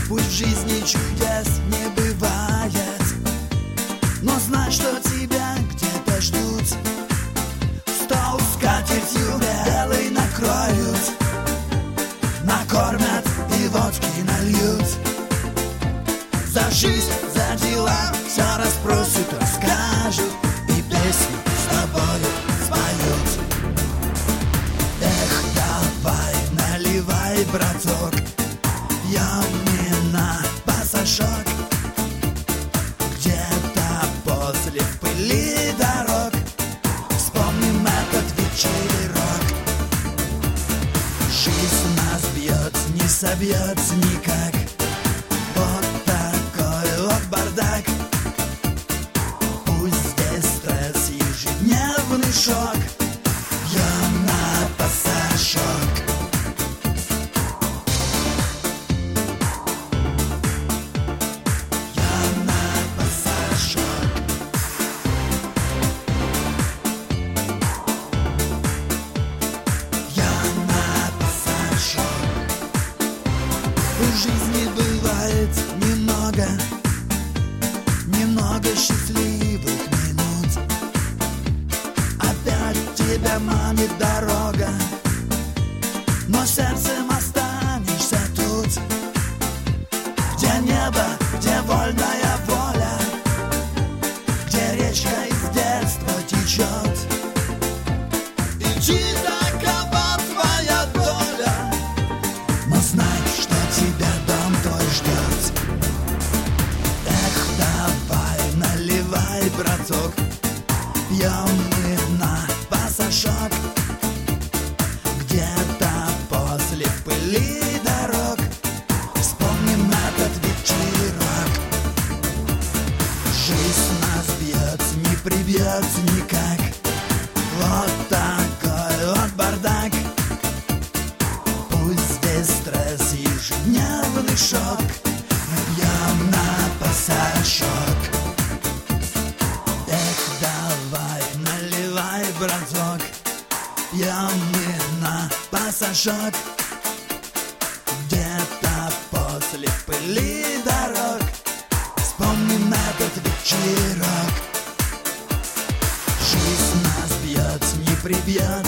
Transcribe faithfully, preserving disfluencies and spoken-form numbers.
Пусть в жизни чудес не бывает, но знай, что тебя где-то ждут. Стол скатертью белой накроют, накормят и водки нальют. За жизнь, за дела все расспросят, расскажут и песню с тобою споют. Эх, давай, наливай, браток, Ямина пасашок. Где-то после в пыли дорог вспомним этот вечерок. Жизнь нас бьет, не собьется никак. Вот такой вот бардак. Пусть здесь стресс, ежедневный шок. Я на пасашок. В жизни бывает немного, немного счастливых минут. Опять тебя манит дорога, но сердцем останешься тут, где небо, где вольная воля, где речка из детства течет. Иди, такова твоя доля, но знай, что тебя дом твой ждет. Эх, давай, наливай, браток, пьем мы на пасашок. Где-то после пыли дорог вспомним этот вечерок. Жизнь нас бьет, не прибьет никак. Вот такой вот бардак. Пусть здесь стресс, ежедневный шок. Пьем на пасашок. Эх, давай, наливай, браток, пьем мы на пасашок. Где-то после пыли дорог вспомним этот вечерок. Жизнь нас бьет, не прибьет